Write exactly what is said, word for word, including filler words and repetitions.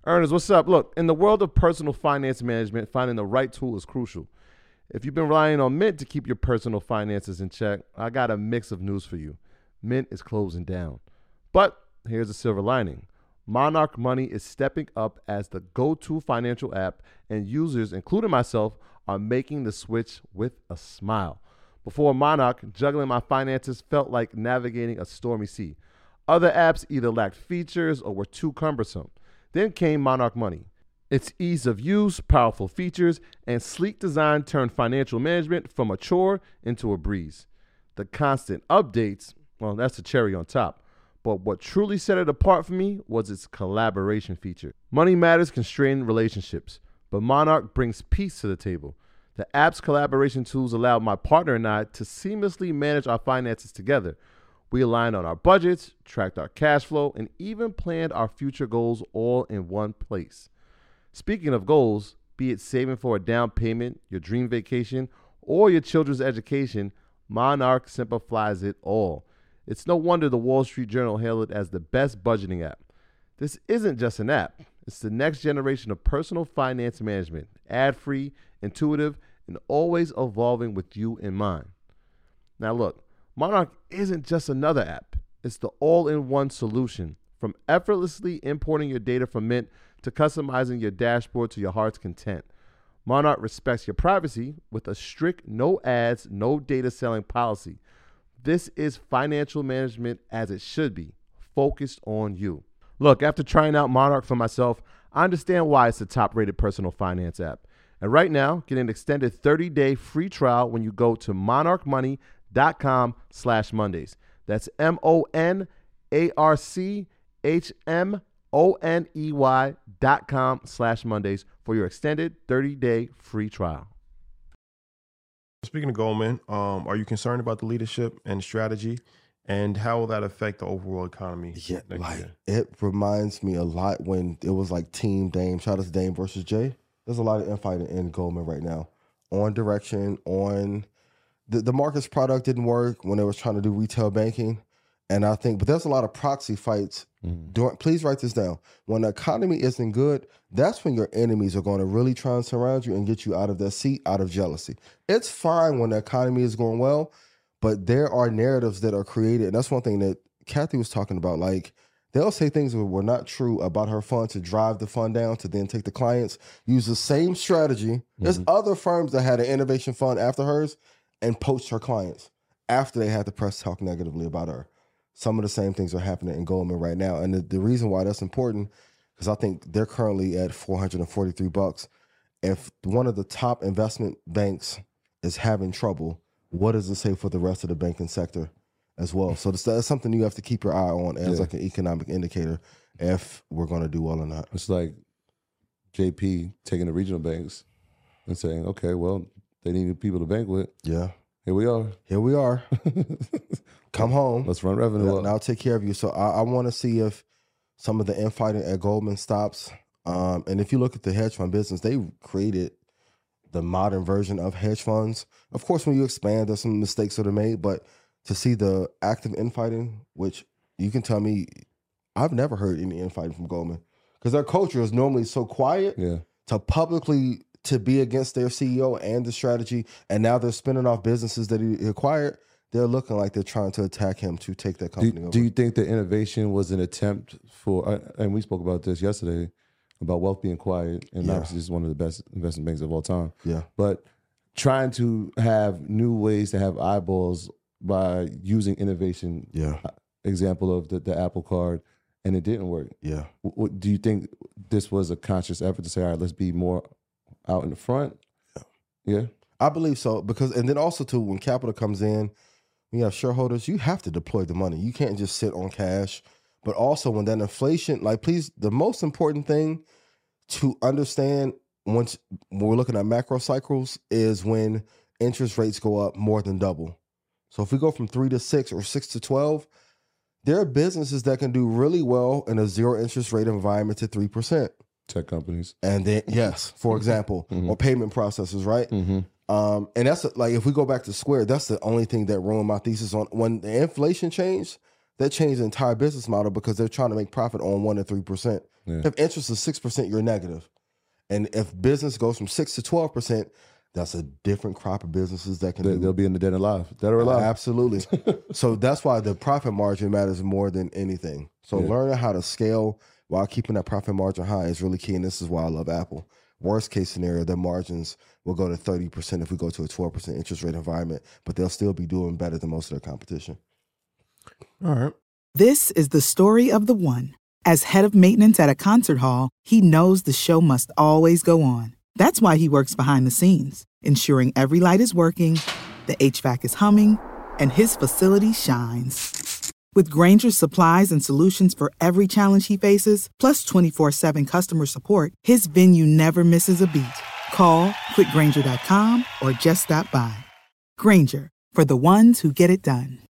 Ernest, what's up? Look, in the world of personal finance management, finding the right tool is crucial. If you've been relying on Mint to keep your personal finances in check, I got a mix of news for you. Mint is closing down. But here's a silver lining. Monarch Money is stepping up as the go-to financial app, and users, including myself, are making the switch with a smile. Before Monarch, juggling my finances felt like navigating a stormy sea. Other apps either lacked features or were too cumbersome. Then came Monarch Money. Its ease of use, powerful features, and sleek design turned financial management from a chore into a breeze. The constant updates, well, that's the cherry on top. But what truly set it apart for me was its collaboration feature. Money matters constrain relationships, but Monarch brings peace to the table. The app's collaboration tools allow my partner and I to seamlessly manage our finances together. We aligned on our budgets, tracked our cash flow, and even planned our future goals all in one place. Speaking of goals, be it saving for a down payment, your dream vacation, or your children's education, Monarch simplifies it all. It's no wonder the Wall Street Journal hailed it as the best budgeting app. This isn't just an app. It's the next generation of personal finance management, ad-free, intuitive, and always evolving with you in mind. Now look, Monarch isn't just another app. It's the all-in-one solution. From effortlessly importing your data from Mint to customizing your dashboard to your heart's content. Monarch respects your privacy with a strict no ads, no data selling policy. This is financial management as it should be, focused on you. Look, after trying out Monarch for myself, I understand why it's the top-rated personal finance app. And right now, get an extended thirty-day free trial when you go to monarchmoney.com slash Mondays. That's M-O-N-A-R-C-H-M-O-N-E-Y dot com slash Mondays for your extended thirty-day free trial. Speaking of Goldman, um, are you concerned about the leadership and strategy, and how will that affect the overall economy? Yeah, like year? it reminds me a lot when it was like Team Dame, shout out to Dame versus Jay. There's a lot of infighting in Goldman right now on direction, on the, the Marcus product didn't work when they was trying to do retail banking. And I think, but there's a lot of proxy fights. Mm-hmm. During, please write this down. When the economy isn't good, that's when your enemies are going to really try and surround you and get you out of that seat, out of jealousy. It's fine when the economy is going well, but there are narratives that are created. And that's one thing that Kathy was talking about. Like, they'll say things that were not true about her fund to drive the fund down to then take the clients, use the same strategy. Mm-hmm. There's other firms that had an innovation fund after hers and poached her clients after they had the press talk negatively about her. Some of the same things are happening in Goldman right now. And the, the reason why that's important, because I think they're currently at four hundred forty-three bucks. If one of the top investment banks is having trouble, what does it say for the rest of the banking sector as well? So that's, that's something you have to keep your eye on as yeah. like an economic indicator if we're going to do well or not. It's like J P taking the regional banks and saying, okay, well, they need people to bank with. Yeah. Here we are. Here we are. Come home. Let's run revenue and I'll take care of you. So I, I want to see if some of the infighting at Goldman stops. Um, and if you look at the hedge fund business, they created the modern version of hedge funds. Of course, when you expand, there's some mistakes that are made. But to see the active infighting, which you can tell me, I've never heard any infighting from Goldman. Because their culture is normally so quiet. Yeah. To publicly to be against their C E O and the strategy, and now they're spinning off businesses that he acquired, they're looking like they're trying to attack him to take that company do, over. Do you think the innovation was an attempt for, and we spoke about this yesterday, about wealth being quiet, and yeah. obviously this is one of the best investment banks of all time. Yeah. But trying to have new ways to have eyeballs by using innovation, yeah. example of the, the Apple Card, and it didn't work. Yeah. What, do you think this was a conscious effort to say, all right, let's be more out in the front? Yeah. Yeah. I believe so, because, and then also too, when capital comes in, when you have shareholders, you have to deploy the money. You can't just sit on cash. But also when that inflation, like please, the most important thing to understand once when we're looking at macro cycles is when interest rates go up more than double. So if we go from three to six or six to twelve, there are businesses that can do really well in a zero interest rate environment to three percent. Tech companies. And then, yes, for example, mm-hmm. or payment processors, right? Mm-hmm. Um, and that's like, if we go back to Square, that's the only thing that ruined my thesis on when the inflation changed, that changed the entire business model because they're trying to make profit on one to three percent Yeah. If interest is six percent, you're negative. And if business goes from six to twelve percent, that's a different crop of businesses that can They, do. they'll be in the dead and alive. Dead or alive. Absolutely. So that's why the profit margin matters more than anything. So Yeah. learning how to scale while keeping that profit margin high is really key. And this is why I love Apple. Worst case scenario, their margins will go to thirty percent if we go to a twelve percent interest rate environment, but they'll still be doing better than most of their competition. All right. This is the story of the one. As head of maintenance at a concert hall, he knows the show must always go on. That's why he works behind the scenes, ensuring every light is working, the H V A C is humming, and his facility shines. With Grainger's supplies and solutions for every challenge he faces, plus twenty-four seven customer support, his venue never misses a beat. Call quick grainger dot com or just stop by. Grainger, for the ones who get it done.